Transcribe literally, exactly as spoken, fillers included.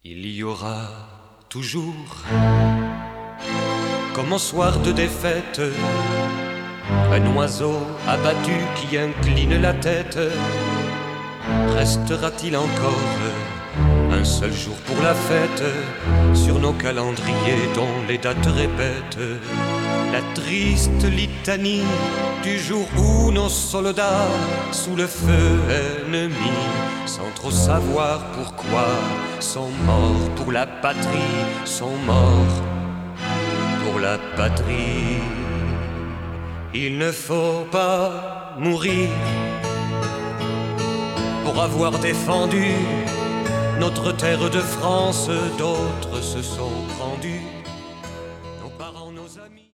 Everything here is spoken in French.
Il y aura toujours, comme au soir de défaite, un oiseau abattu qui incline la tête. Restera-t-il encore un seul jour pour la fête sur nos calendriers dont les dates répètent la triste litanie du jour où nos soldats, sous le feu ennemi, sans trop savoir pourquoi, sont morts pour la patrie, sont morts pour la patrie. Il ne faut pas mourir pour avoir défendu notre terre de France. D'autres se sont rendus